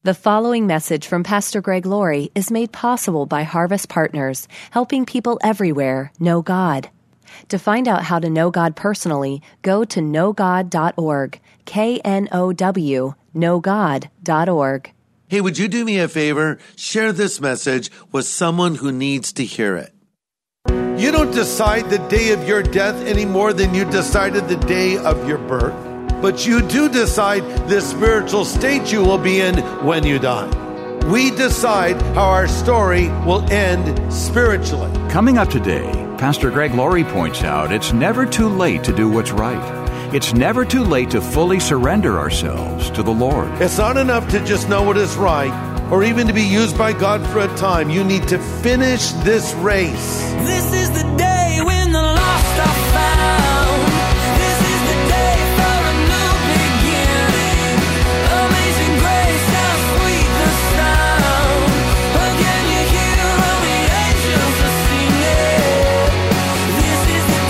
The following message from Pastor Greg Laurie is made possible by Harvest Partners, helping people everywhere know God. To find out how to know God personally, go to knowgod.org, K-N-O-W, knowgod.org. Hey, would you do me a favor? Share this message with someone who needs to hear it. You don't decide the day of your death any more than you decided the day of your birth. But you do decide the spiritual state you will be in when you die. We decide how our story will end spiritually. Coming up today, Pastor Greg Laurie points out it's never too late to do what's right. It's never too late to fully surrender ourselves to the Lord. It's not enough to just know what is right or even to be used by God for a time. You need to finish this race. This is the day when the lost are found. This is the day for a new beginning. Amazing grace, how sweet the sound. Again you hear all the angels are singing. This is the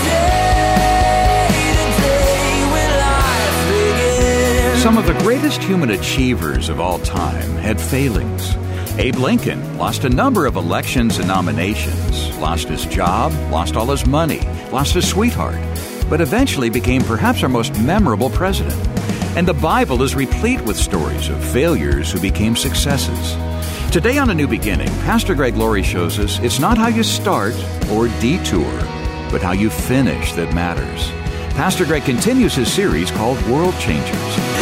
day when life begins. Some of the greatest human achievers of all time had failings. Abe Lincoln lost a number of elections and nominations, lost his job, lost all his money, lost his sweetheart, but eventually became perhaps our most memorable president. And the Bible is replete with stories of failures who became successes. Today on A New Beginning, Pastor Greg Laurie shows us it's not how you start or detour, but how you finish that matters. Pastor Greg continues his series called World Changers.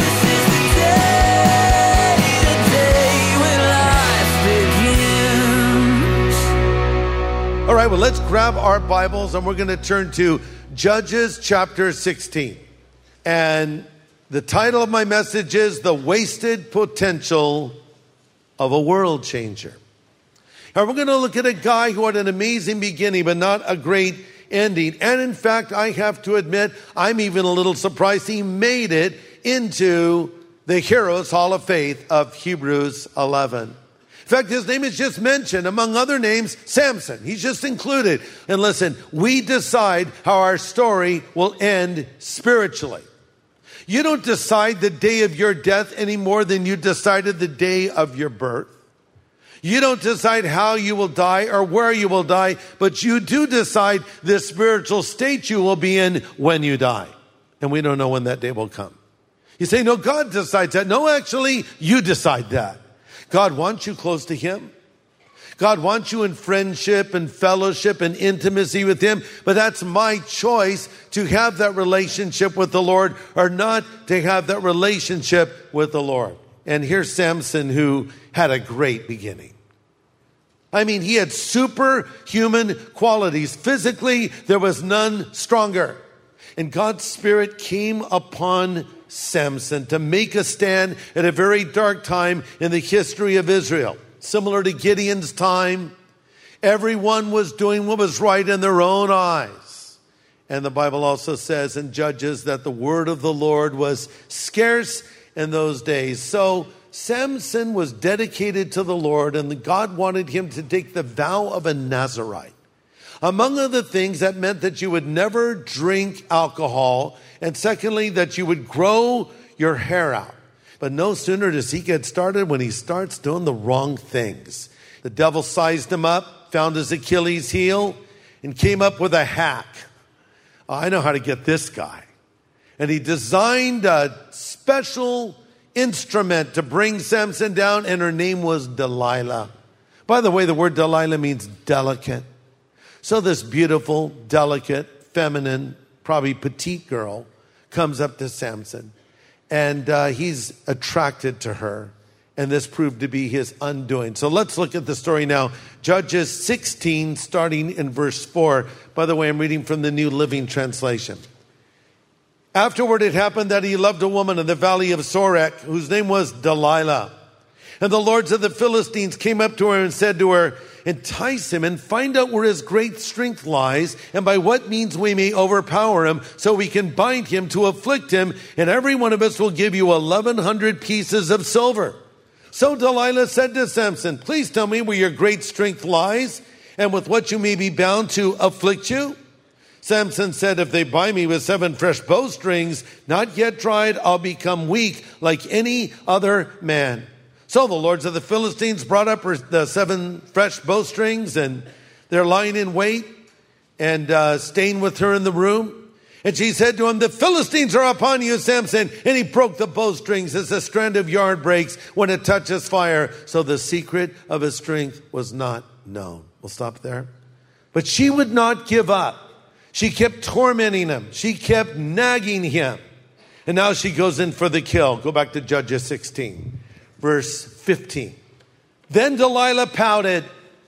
All right, well, let's grab our Bibles and we're going to turn to Judges chapter 16. And the title of my message is The Wasted Potential of a World Changer. And we're going to look at a guy who had an amazing beginning, but not a great ending. And in fact, I have to admit, I'm even a little surprised he made it into the Heroes Hall of Faith of Hebrews 11. In fact, his name is just mentioned, among other names, Samson. He's just included. And listen, we decide how our story will end spiritually. You don't decide the day of your death any more than you decided the day of your birth. You don't decide how you will die or where you will die, but you do decide the spiritual state you will be in when you die. And we don't know when that day will come. You say, no, God decides that. No, actually, you decide that. God wants you close to Him. God wants you in friendship and fellowship and intimacy with Him. But that's my choice to have that relationship with the Lord or not to have that relationship with the Lord. And here's Samson, who had a great beginning. I mean, he had superhuman qualities. Physically, there was none stronger. And God's Spirit came upon Samson to make a stand at a very dark time in the history of Israel. Similar to Gideon's time, everyone was doing what was right in their own eyes. And the Bible also says in Judges that the word of the Lord was scarce in those days. So Samson was dedicated to the Lord, and God wanted him to take the vow of a Nazirite. Among other things, that meant that you would never drink alcohol, and secondly, that you would grow your hair out. But no sooner does he get started when he starts doing the wrong things. The devil sized him up, found his Achilles heel, and came up with a hack. I know how to get this guy. And he designed a special instrument to bring Samson down, and her name was Delilah. By the way, the word Delilah means delicate. So this beautiful, delicate, feminine, probably petite girl comes up to Samson, and he's attracted to her, and this proved to be his undoing. So let's look at the story now. Judges 16, starting in verse 4. By the way, I'm reading from the New Living Translation. Afterward, it happened that he loved a woman in the valley of Sorek, whose name was Delilah. And the lords of the Philistines came up to her and said to her, entice him and find out where his great strength lies, and by what means we may overpower him, so we can bind him to afflict him, and every one of us will give you 1,100 pieces of silver. So Delilah said to Samson, please tell me where your great strength lies, and with what you may be bound to afflict you. Samson said, if they bind me with 7 fresh bowstrings, not yet dried, I'll become weak like any other man. So the lords of the Philistines brought up the 7 fresh bowstrings, and they're lying in wait and staying with her in the room. And she said to him, the Philistines are upon you, Samson. And he broke the bowstrings as a strand of yarn breaks when it touches fire. So the secret of his strength was not known. We'll stop there. But she would not give up. She kept tormenting him. She kept nagging him. And now she goes in for the kill. Go back to Judges 16, verse 15. Then Delilah pouted.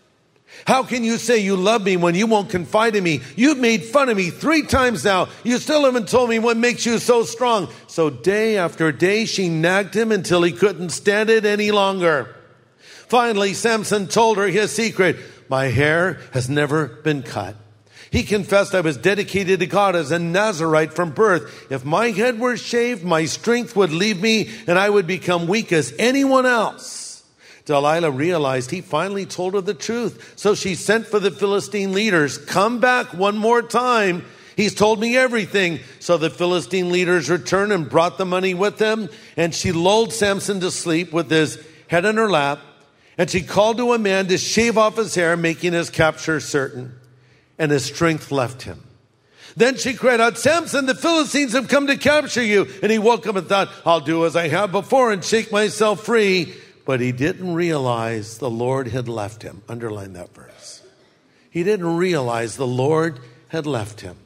How can you say you love me when you won't confide in me? You've made fun of me 3 times now. You still haven't told me what makes you so strong. So day after day, she nagged him until he couldn't stand it any longer. Finally, Samson told her his secret. My hair has never been cut. He confessed, I was dedicated to God as a Nazirite from birth. If my head were shaved, my strength would leave me and I would become weak as anyone else. Delilah realized he finally told her the truth. So she sent for the Philistine leaders. Come back one more time. He's told me everything. So the Philistine leaders returned and brought the money with them. And she lulled Samson to sleep with his head in her lap. And she called to a man to shave off his hair, making his capture certain. And his strength left him. Then she cried out, Samson, the Philistines have come to capture you. And he woke up and thought, I'll do as I have before and shake myself free. But he didn't realize the Lord had left him. Underline that verse. He didn't realize the Lord had left him.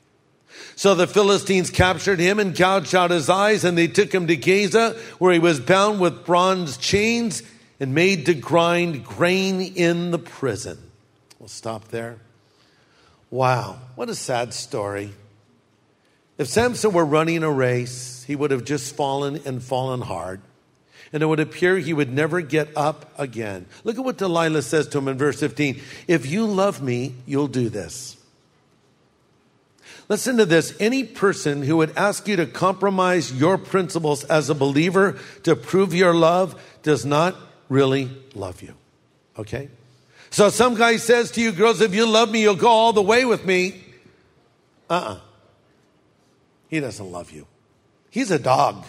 So the Philistines captured him and gouged out his eyes, and they took him to Gaza, where he was bound with bronze chains and made to grind grain in the prison. We'll stop there. Wow, what a sad story. If Samson were running a race, he would have just fallen and fallen hard. And it would appear he would never get up again. Look at what Delilah says to him in verse 15. If you love me, you'll do this. Listen to this. Any person who would ask you to compromise your principles as a believer to prove your love does not really love you. Okay? So some guy says to you, girls, if you love me, you'll go all the way with me. He doesn't love you. He's a dog.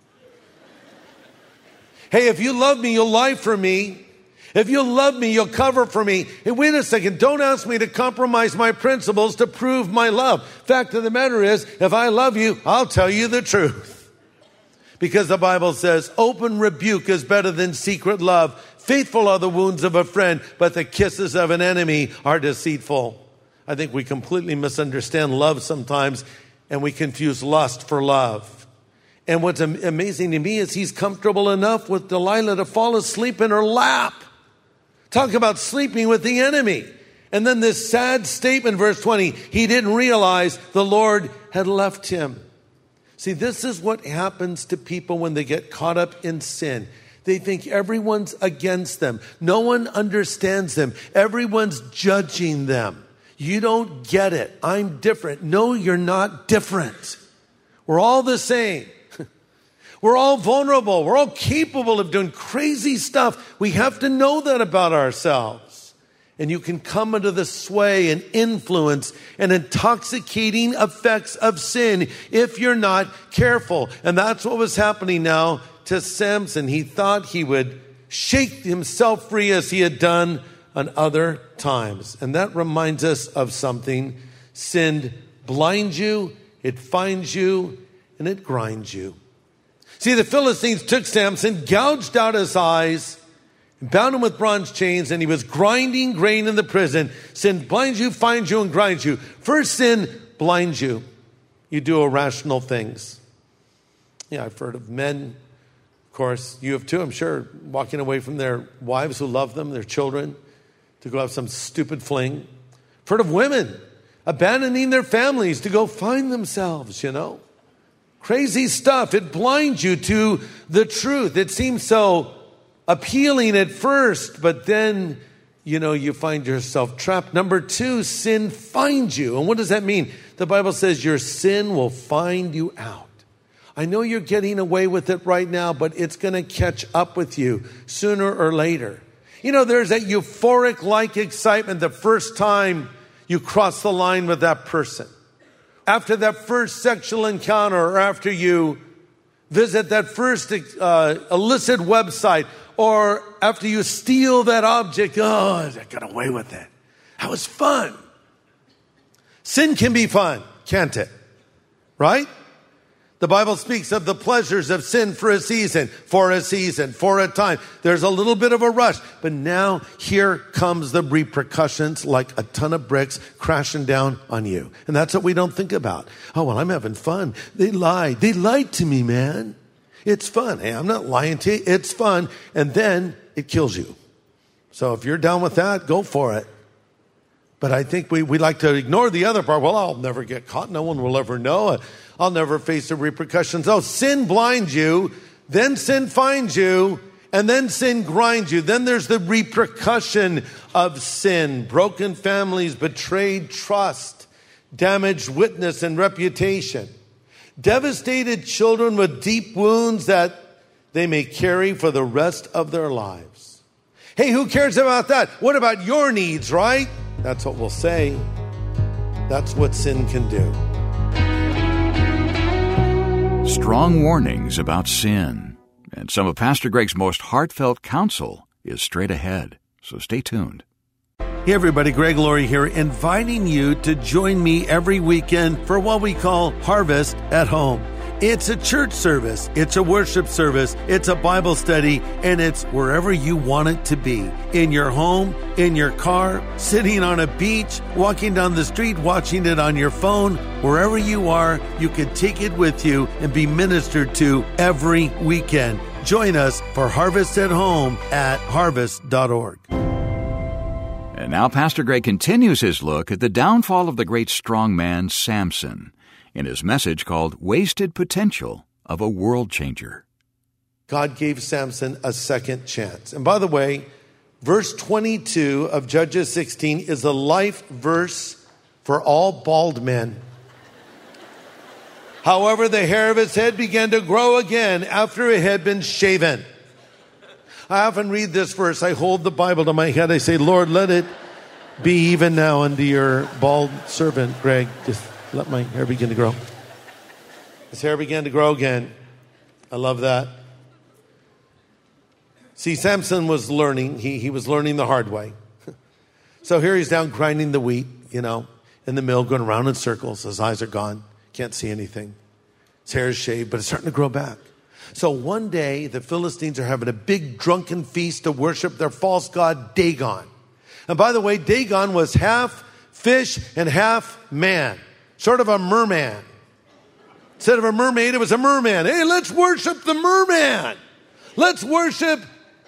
Hey, if you love me, you'll lie for me. If you love me, you'll cover for me. Hey, wait a second. Don't ask me to compromise my principles to prove my love. Fact of the matter is, if I love you, I'll tell you the truth. Because the Bible says, open rebuke is better than secret love. Faithful are the wounds of a friend, but the kisses of an enemy are deceitful. I think we completely misunderstand love sometimes, and we confuse lust for love. And what's amazing to me is he's comfortable enough with Delilah to fall asleep in her lap. Talk about sleeping with the enemy. And then this sad statement, verse 20, he didn't realize the Lord had left him. See, this is what happens to people when they get caught up in sin. They think everyone's against them. No one understands them. Everyone's judging them. You don't get it. I'm different. No, you're not different. We're all the same. We're all vulnerable. We're all capable of doing crazy stuff. We have to know that about ourselves. And you can come under the sway and influence and intoxicating effects of sin if you're not careful. And that's what was happening now to Samson. He thought he would shake himself free as he had done on other times. And that reminds us of something. Sin blinds you, it finds you, and it grinds you. See, the Philistines took Samson, gouged out his eyes, bound him with bronze chains, and he was grinding grain in the prison. Sin blinds you, finds you, and grinds you. First, sin blinds you. You do irrational things. Yeah, I've heard of men, of course, you have too, I'm sure, walking away from their wives who love them, their children, to go have some stupid fling. I've heard of women abandoning their families to go find themselves, Crazy stuff. It blinds you to the truth. It seems so appealing at first, but then, you find yourself trapped. Number 2, sin finds you. And what does that mean? The Bible says your sin will find you out. I know you're getting away with it right now, but it's going to catch up with you sooner or later. There's that euphoric-like excitement the first time you cross the line with that person. After that first sexual encounter, or after you visit that first illicit website, or after you steal that object, I got away with it. That was fun. Sin can be fun, can't it? Right? The Bible speaks of the pleasures of sin for a season, for a time. There's a little bit of a rush, but now here comes the repercussions like a ton of bricks crashing down on you. And that's what we don't think about. Oh, well, I'm having fun. They lied. They lied to me, man. It's fun. Hey, I'm not lying to you. It's fun. And then it kills you. So if you're down with that, go for it. But I think we like to ignore the other part. Well, I'll never get caught. No one will ever know. I'll never face the repercussions. Oh, sin blinds you, then sin finds you, and then sin grinds you. Then there's the repercussion of sin. Broken families, betrayed trust, damaged witness and reputation. Devastated children with deep wounds that they may carry for the rest of their lives. Hey, who cares about that? What about your needs, right? That's what we'll say. That's what sin can do. Strong warnings about sin. And some of Pastor Greg's most heartfelt counsel is straight ahead. So stay tuned. Hey everybody, Greg Laurie here, inviting you to join me every weekend for what we call Harvest at Home. It's a church service, it's a worship service, it's a Bible study, and it's wherever you want it to be. In your home, in your car, sitting on a beach, walking down the street, watching it on your phone. Wherever you are, you can take it with you and be ministered to every weekend. Join us for Harvest at Home at harvest.org. And now Pastor Greg continues his look at the downfall of the great strong man Samson in his message called Wasted Potential of a World Changer. God gave Samson a second chance. And by the way, verse 22 of Judges 16 is a life verse for all bald men. However, the hair of his head began to grow again after it had been shaven. I often read this verse. I hold the Bible to my head. I say, Lord, let it be even now unto your bald servant, Greg. Just let my hair begin to grow. His hair began to grow again. I love that. See, Samson was learning. He was learning the hard way. So here he's down grinding the wheat, in the mill, going around in circles. His eyes are gone. Can't see anything. His hair is shaved, but it's starting to grow back. So one day, the Philistines are having a big drunken feast to worship their false god Dagon. And by the way, Dagon was half fish and half man. Sort of a merman. Instead of a mermaid, it was a merman. Hey, let's worship the merman. Let's worship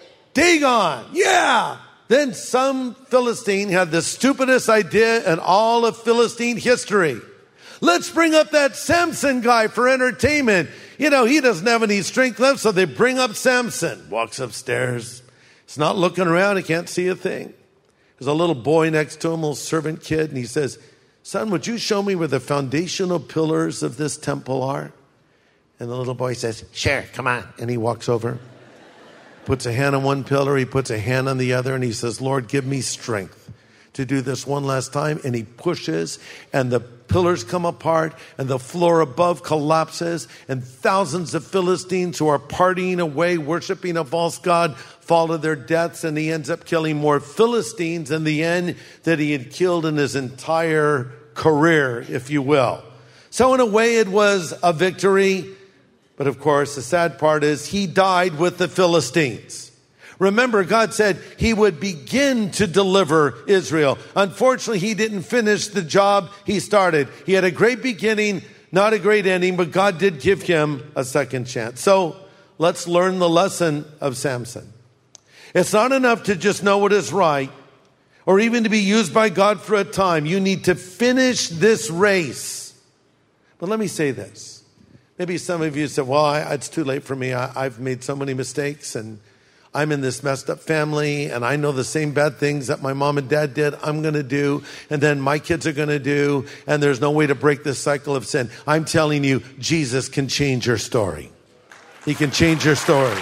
Dagon. Yeah. Then some Philistine had the stupidest idea in all of Philistine history. Let's bring up that Samson guy for entertainment. He doesn't have any strength left, so they bring up Samson. Walks upstairs. He's not looking around. He can't see a thing. There's a little boy next to him, a little servant kid, and he says, son, would you show me where the foundational pillars of this temple are? And the little boy says, sure, come on. And he walks over, puts a hand on one pillar, he puts a hand on the other, and he says, Lord, give me strength to do this one last time. And he pushes, and the pillars come apart, and the floor above collapses, and thousands of Philistines who are partying away, worshiping a false god, fall to their deaths, and he ends up killing more Philistines in the end than he had killed in his entire career, if you will. So in a way, it was a victory. But of course, the sad part is he died with the Philistines. Remember, God said he would begin to deliver Israel. Unfortunately, he didn't finish the job he started. He had a great beginning, not a great ending, but God did give him a second chance. So let's learn the lesson of Samson. It's not enough to just know what is right or even to be used by God for a time. You need to finish this race. But let me say this. Maybe some of you said, well, it's too late for me. I've made so many mistakes, and I'm in this messed up family, and I know the same bad things that my mom and dad did, I'm going to do, and then my kids are going to do, and there's no way to break this cycle of sin. I'm telling you, Jesus can change your story. He can change your story.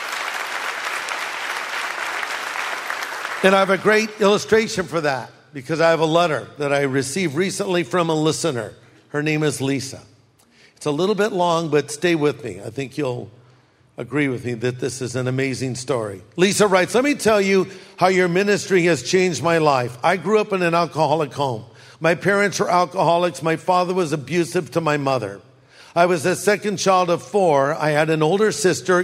And I have a great illustration for that, because I have a letter that I received recently from a listener. Her name is Lisa. It's a little bit long, but stay with me. I think you'll agree with me that this is an amazing story. Lisa writes, let me tell you how your ministry has changed my life. I grew up in an alcoholic home. My parents were alcoholics. My father was abusive to my mother. I was the second child of 4. I had an older sister,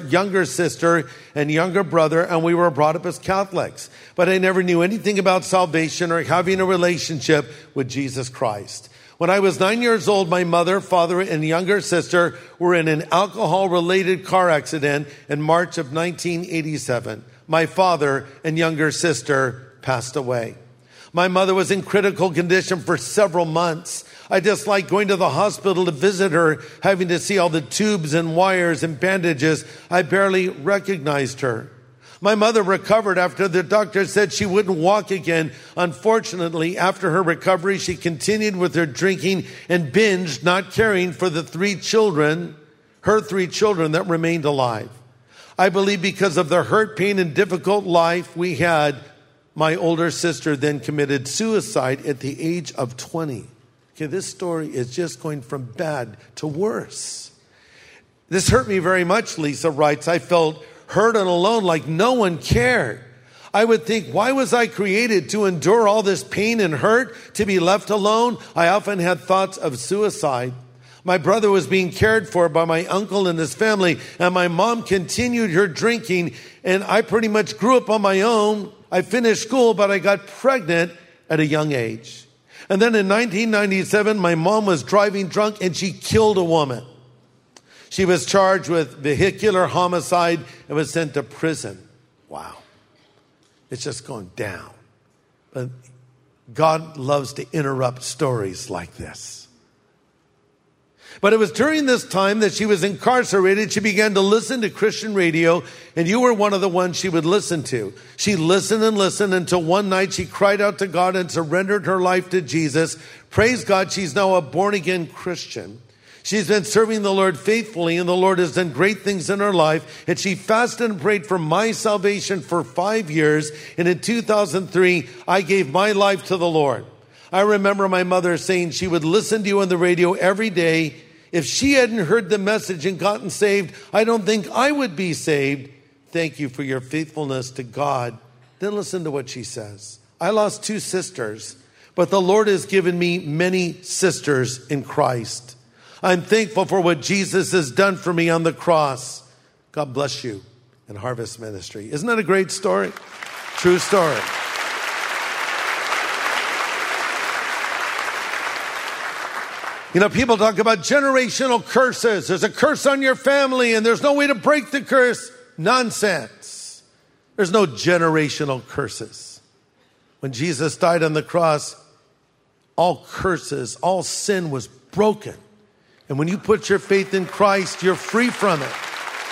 and younger brother, and we were brought up as Catholics. But I never knew anything about salvation or having a relationship with Jesus Christ. When I was 9 years old, my mother, father, and younger sister were in an alcohol-related car accident in March of 1987. My father and younger sister passed away. My mother was in critical condition for several months. I disliked going to the hospital to visit her, having to see all the tubes and wires and bandages. I barely recognized her. My mother recovered after the doctor said she wouldn't walk again. Unfortunately, after her recovery, she continued with her drinking and binged, not caring for her 3 children that remained alive. I believe because of the hurt, pain, and difficult life we had, my older sister then committed suicide at the age of 20. Okay, this story is just going from bad to worse. This hurt me very much, Lisa writes. I felt hurt and alone, like no one cared. I would think, why was I created to endure all this pain and hurt, to be left alone? I often had thoughts of suicide. My brother was being cared for by my uncle and his family, and my mom continued her drinking, and I pretty much grew up on my own. I finished school, but I got pregnant at a young age. And then in 1997, my mom was driving drunk and she killed a woman. She was charged with vehicular homicide and was sent to prison. Wow. It's just going down. But God loves to interrupt stories like this. But it was during this time that she was incarcerated, she began to listen to Christian radio, and you were one of the ones she would listen to. She listened and listened until one night she cried out to God and surrendered her life to Jesus. Praise God, she's now a born-again Christian. She's been serving the Lord faithfully, and the Lord has done great things in her life. And she fasted and prayed for my salvation for 5 years. And in 2003, I gave my life to the Lord. I remember my mother saying she would listen to you on the radio every day. If she hadn't heard the message and gotten saved, I don't think I would be saved. Thank you for your faithfulness to God. Then listen to what she says. I lost 2 sisters, but the Lord has given me many sisters in Christ. I'm thankful for what Jesus has done for me on the cross. God bless you in Harvest Ministry. Isn't that a great story? True story. You know, people talk about generational curses. There's a curse on your family and there's no way to break the curse. Nonsense. There's no generational curses. When Jesus died on the cross, all curses, all sin was broken. And when you put your faith in Christ, you're free from it.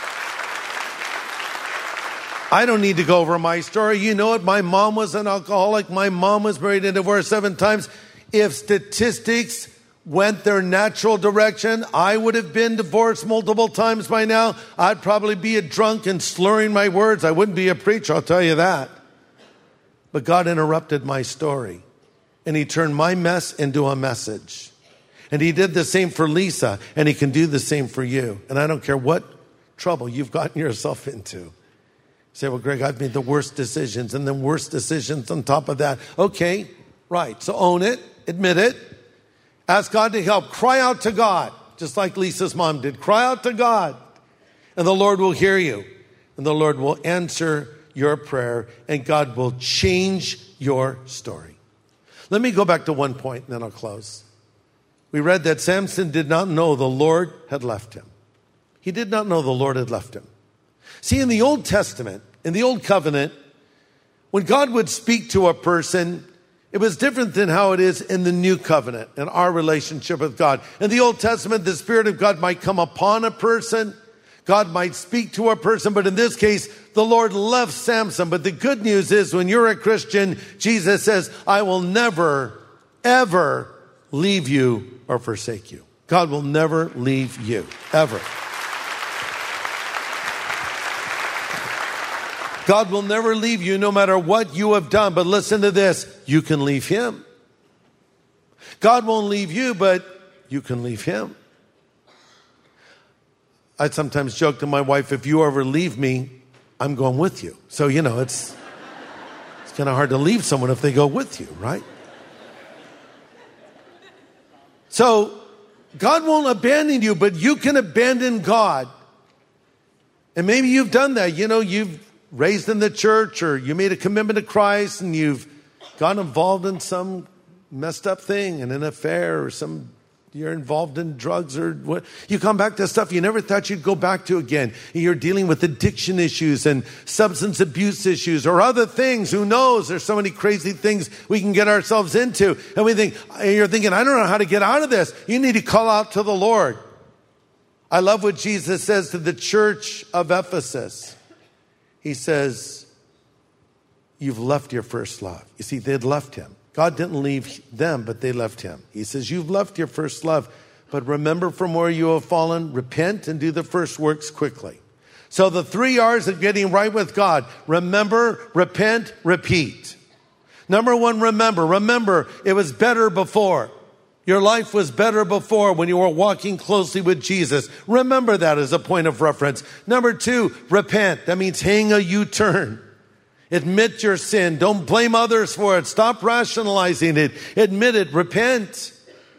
I don't need to go over my story. You know it. My mom was an alcoholic. My mom was married and divorced 7 times. If statistics went their natural direction, I would have been divorced multiple times by now. I'd probably be a drunk and slurring my words. I wouldn't be a preacher, I'll tell you that. But God interrupted my story, and He turned my mess into a message. And He did the same for Lisa, and He can do the same for you. And I don't care what trouble you've gotten yourself into. You say, well, Greg, I've made the worst decisions, and then worse decisions on top of that. Okay, right. So own it, admit it. Ask God to help. Cry out to God, just like Lisa's mom did. Cry out to God, and the Lord will hear you, and the Lord will answer your prayer, and God will change your story. Let me go back to one point, and then I'll close. We read that Samson did not know the Lord had left him. He did not know the Lord had left him. See, in the Old Testament, in the Old Covenant, when God would speak to a person, it was different than how it is in the New Covenant and our relationship with God. In the Old Testament, the Spirit of God might come upon a person. God might speak to a person. But in this case, the Lord left Samson. But the good news is when you're a Christian, Jesus says, I will never, ever leave you or forsake you. God will never leave you, ever. God will never leave you no matter what you have done. But listen to this. You can leave Him. God won't leave you, but you can leave Him. I sometimes joke to my wife, if you ever leave me, I'm going with you. So, it's kind of hard to leave someone if they go with you, right? So, God won't abandon you, but you can abandon God. And maybe you've done that. You've raised in the church, or you made a commitment to Christ, and you've gotten involved in some messed up thing, in an affair, or you're involved in drugs, or what. You come back to stuff you never thought you'd go back to again. You're dealing with addiction issues and substance abuse issues or other things. Who knows? There's so many crazy things we can get ourselves into. And you're thinking, I don't know how to get out of this. You need to call out to the Lord. I love what Jesus says to the church of Ephesus. He says, you've left your first love. You see, they'd left him. God didn't leave them, but they left him. He says, you've left your first love, but remember from where you have fallen, repent and do the first works quickly. So the 3 R's of getting right with God: remember, repent, repeat. Number 1, remember. Remember, it was better before. Your life was better before when you were walking closely with Jesus. Remember that as a point of reference. Number 2, repent. That means hang a U-turn. Admit your sin. Don't blame others for it. Stop rationalizing it. Admit it. Repent.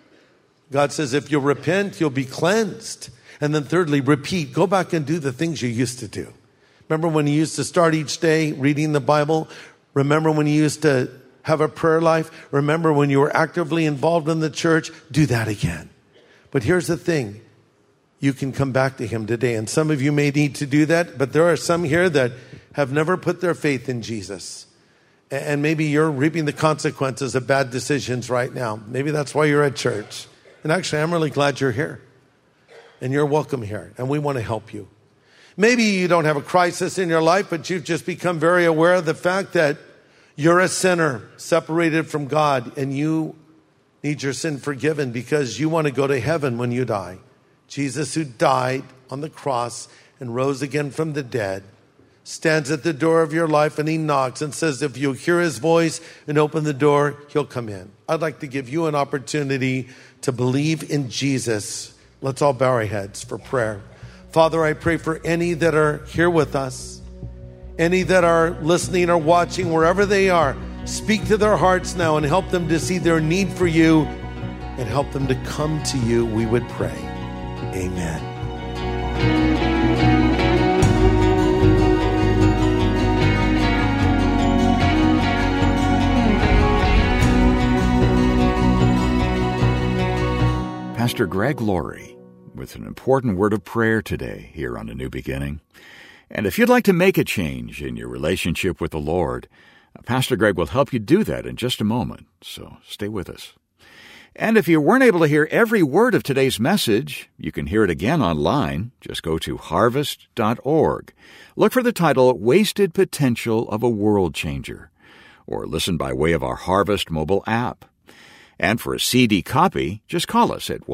God says if you'll repent, you'll be cleansed. And then thirdly, repeat. Go back and do the things you used to do. Remember when you used to start each day reading the Bible? Remember when you used to have a prayer life? Remember when you were actively involved in the church? Do that again. But here's the thing. You can come back to him today. And some of you may need to do that, but there are some here that have never put their faith in Jesus. And maybe you're reaping the consequences of bad decisions right now. Maybe that's why you're at church. And actually, I'm really glad you're here. And you're welcome here. And we want to help you. Maybe you don't have a crisis in your life, but you've just become very aware of the fact that you're a sinner separated from God. And you need your sin forgiven because you want to go to heaven when you die. Jesus, who died on the cross and rose again from the dead, stands at the door of your life and he knocks and says, if you hear his voice and open the door, he'll come in. I'd like to give you an opportunity to believe in Jesus. Let's all bow our heads for prayer. Father, I pray for any that are here with us, any that are listening or watching, wherever they are. Speak to their hearts now and help them to see their need for you and help them to come to you, we would pray. Amen. Pastor Greg Laurie with an important word of prayer today here on A New Beginning. And if you'd like to make a change in your relationship with the Lord, Pastor Greg will help you do that in just a moment, so stay with us. And if you weren't able to hear every word of today's message, you can hear it again online. Just go to harvest.org. Look for the title, Wasted Potential of a World Changer, or listen by way of our Harvest mobile app. And for a CD copy, just call us at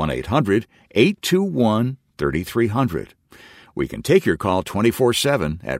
1-800-821-3300. We can take your call 24/7 at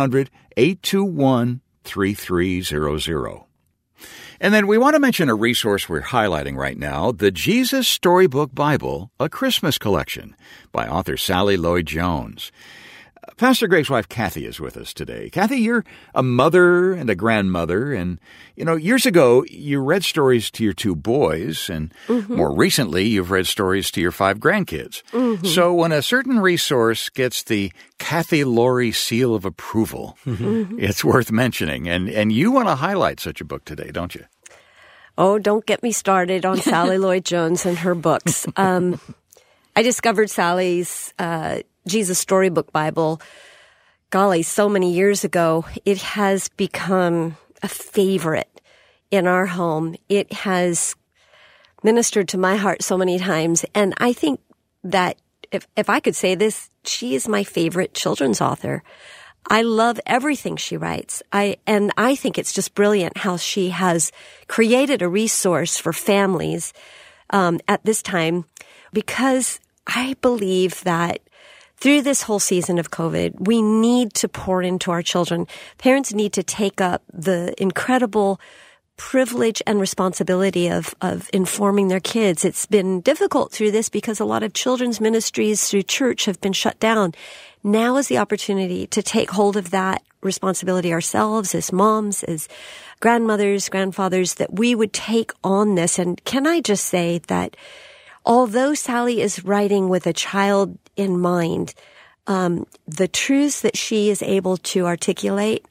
1-800-821-3300. And then we want to mention a resource we're highlighting right now, the Jesus Storybook Bible, a Christmas collection by author Sally Lloyd-Jones. Pastor Greg's wife, Kathy, is with us today. Kathy, you're a mother and a grandmother, and, years ago, you read stories to your 2 boys, and more recently, you've read stories to your 5 grandkids. So when a certain resource gets the Kathy Laurie seal of approval, it's worth mentioning, and you want to highlight such a book today, don't you? Oh, don't get me started on Sally Lloyd-Jones and her books. I discovered Sally's Jesus Storybook Bible, golly, so many years ago. It has become a favorite in our home. It has ministered to my heart so many times. And I think that if I could say this, she is my favorite children's author. I love everything she writes. I think it's just brilliant how she has created a resource for families at this time, because I believe that through this whole season of COVID, we need to pour into our children. Parents need to take up the incredible privilege and responsibility of informing their kids. It's been difficult through this because a lot of children's ministries through church have been shut down. Now is the opportunity to take hold of that responsibility ourselves as moms, as grandmothers, grandfathers, that we would take on this. And can I just say that although Sally is writing with a child in mind, the truths that she is able to articulate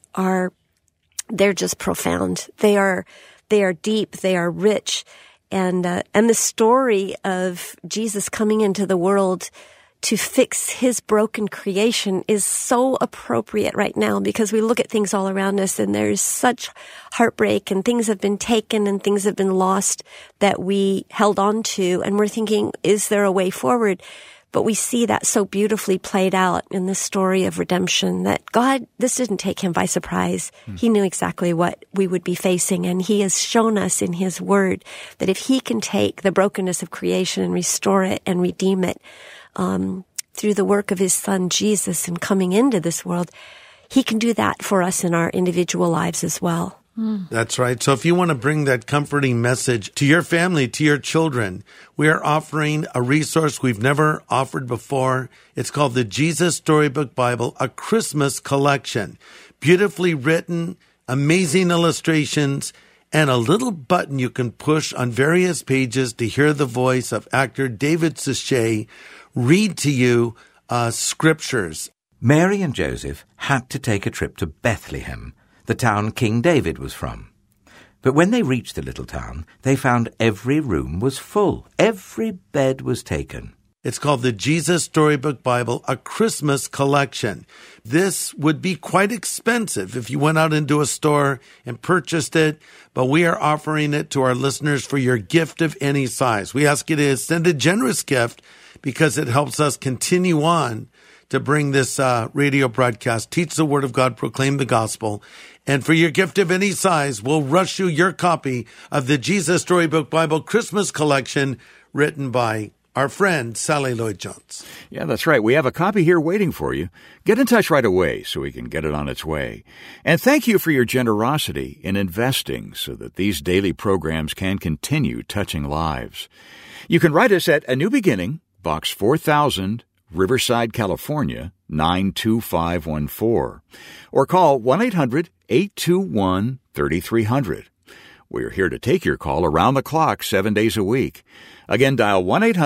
they're just profound. They are deep. They are rich. And the story of Jesus coming into the world to fix his broken creation is so appropriate right now, because we look at things all around us and there's such heartbreak, and things have been taken and things have been lost that we held on to. And we're thinking, is there a way forward? But we see that so beautifully played out in the story of redemption, that God, this didn't take him by surprise. He knew exactly what we would be facing. And he has shown us in his word that if he can take the brokenness of creation and restore it and redeem it through the work of his son Jesus and coming into this world, he can do that for us in our individual lives as well. That's right. So if you want to bring that comforting message to your family, to your children, we are offering a resource we've never offered before. It's called the Jesus Storybook Bible, a Christmas collection. Beautifully written, amazing illustrations, and a little button you can push on various pages to hear the voice of actor David Suchet read to you scriptures. Mary and Joseph had to take a trip to Bethlehem, the town King David was from. But when they reached the little town, they found every room was full. Every bed was taken. It's called the Jesus Storybook Bible, a Christmas collection. This would be quite expensive if you went out into a store and purchased it, but we are offering it to our listeners for your gift of any size. We ask you to send a generous gift because it helps us continue on to bring this radio broadcast, teach the Word of God, proclaim the gospel. And for your gift of any size, we'll rush you your copy of the Jesus Storybook Bible Christmas collection written by our friend Sally Lloyd Jones. Yeah, that's right. We have a copy here waiting for you. Get in touch right away so we can get it on its way. And thank you for your generosity in investing so that these daily programs can continue touching lives. You can write us at A New Beginning, Box 4000, Riverside, California, 92514, or call 1-800-821-3300. We're here to take your call around the clock 7 days a week. Again, dial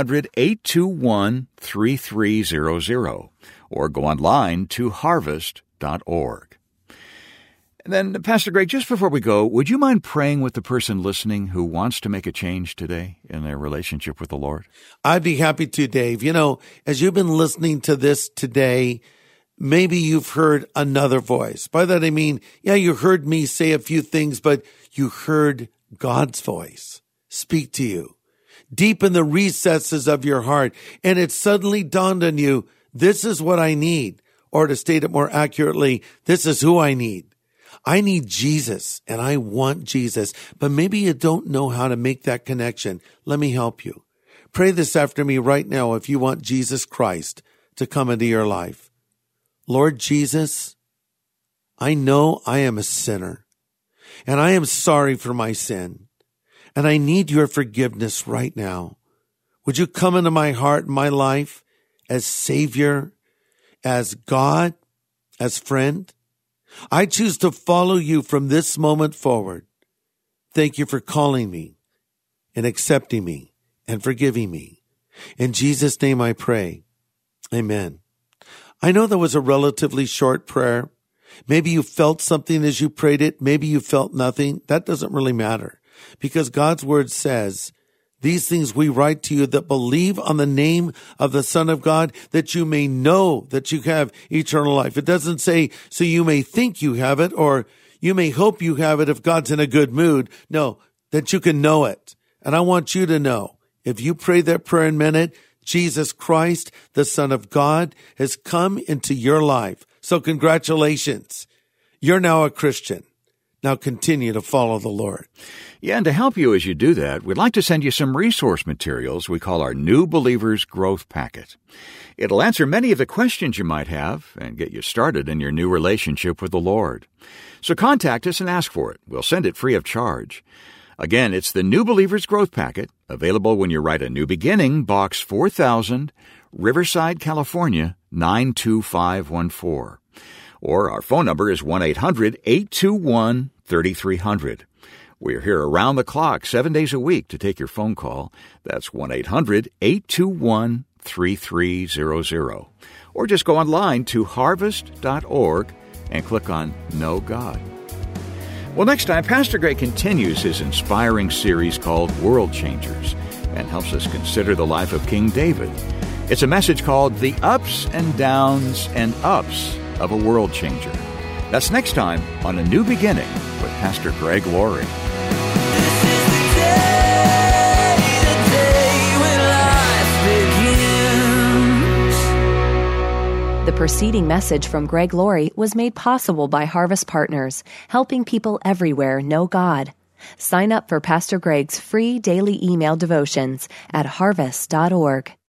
1-800-821-3300, or go online to harvest.org. And then, Pastor Greg, just before we go, would you mind praying with the person listening who wants to make a change today in their relationship with the Lord? I'd be happy to, Dave. You know, as you've been listening to this today, maybe you've heard another voice. By that I mean, yeah, you heard me say a few things, but you heard God's voice speak to you deep in the recesses of your heart. And it suddenly dawned on you, this is what I need. Or to state it more accurately, this is who I need. I need Jesus and I want Jesus, but maybe you don't know how to make that connection. Let me help you. Pray this after me right now if you want Jesus Christ to come into your life. Lord Jesus, I know I am a sinner and I am sorry for my sin and I need your forgiveness right now. Would you come into my heart and my life as Savior, as God, as friend? I choose to follow you from this moment forward. Thank you for calling me and accepting me and forgiving me. In Jesus' name I pray. Amen. I know that was a relatively short prayer. Maybe you felt something as you prayed it. Maybe you felt nothing. That doesn't really matter because God's word says, these things we write to you that believe on the name of the Son of God, that you may know that you have eternal life. It doesn't say, so you may think you have it, or you may hope you have it if God's in a good mood. No, that you can know it. And I want you to know, if you pray that prayer and meant it, Jesus Christ, the Son of God, has come into your life. So congratulations. You're now a Christian. Now continue to follow the Lord. Yeah, and to help you as you do that, we'd like to send you some resource materials we call our New Believers Growth Packet. It'll answer many of the questions you might have and get you started in your new relationship with the Lord. So contact us and ask for it. We'll send it free of charge. Again, it's the New Believers Growth Packet, available when you write A New Beginning, Box 4000, Riverside, California, 92514. Or our phone number is 1-800-821-3300. We're here around the clock 7 days a week to take your phone call. That's 1-800-821-3300. Or just go online to harvest.org and click on Know God. Well, next time, Pastor Greg continues his inspiring series called World Changers and helps us consider the life of King David. It's a message called The Ups and Downs and Ups of a World Changer. That's next time on A New Beginning with Pastor Greg Laurie. This is the day when life begins. The preceding message from Greg Laurie was made possible by Harvest Partners, helping people everywhere know God. Sign up for Pastor Greg's free daily email devotions at harvest.org.